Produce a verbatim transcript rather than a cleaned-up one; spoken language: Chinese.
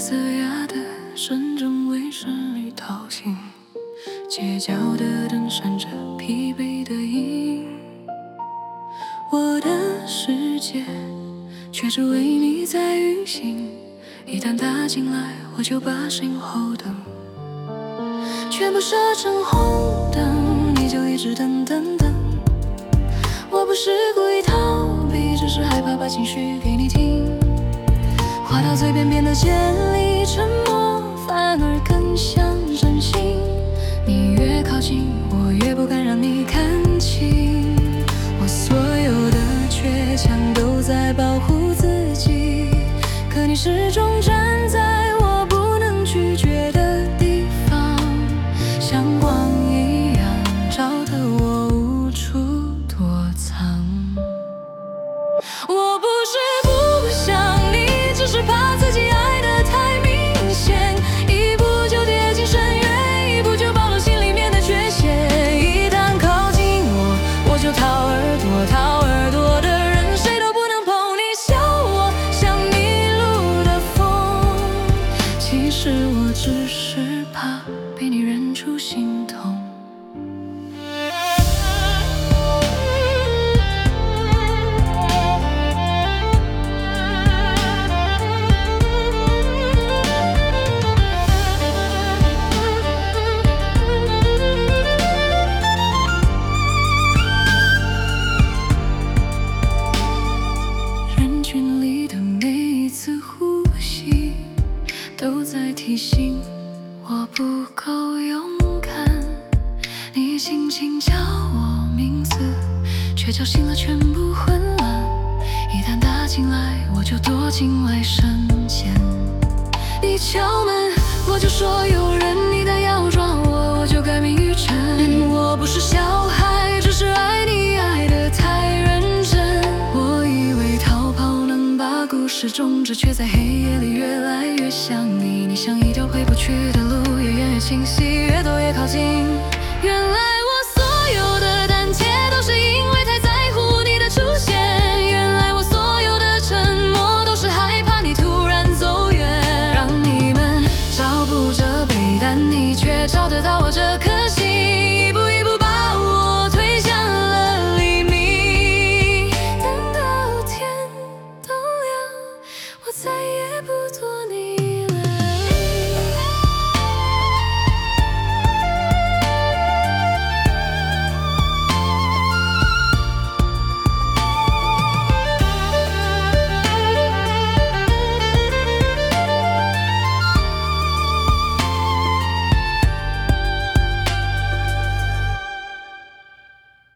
嘶哑的深圳卫视里掏心，街角的灯闪着疲惫的影，我的世界却只为你在运行。一旦打进来，我就把身后灯全部设成红灯，你就一直等等等。我不是故意逃避，只是害怕把情绪给你听，话到嘴边变得尖利，沉默反而更像真心。你越靠近，我越不敢让你看清，我所有的倔强都在保护自己，可你始终站在我不能拒绝的地方，像光一样照得我无处躲藏。我不是不想你，只是怕自己爱得太明显，一步就跌进深渊，一步就暴露心里面的缺陷。一旦靠近我，我就掏耳朵，掏耳朵的人谁都不能碰你，笑我像迷路的风，其实我只是怕被你认出心痛。都在提醒我不够勇敢，你轻轻叫我名字，却叫醒了全部混乱。一旦打进来，我就躲进外甥间。你敲门，我就说有人，你但要抓我，我就改名于晨。我不是小孩，只是爱你爱得太认真。我以为逃跑能把故事终止，却在黑夜里越来越像你。你像一条回不去的路，越远越清晰，越躲越靠近。原来我所有的胆怯都是因为太在乎你的出现，原来我所有的沉默都是害怕你突然走远。让你们找不着北，但你却找得到我这颗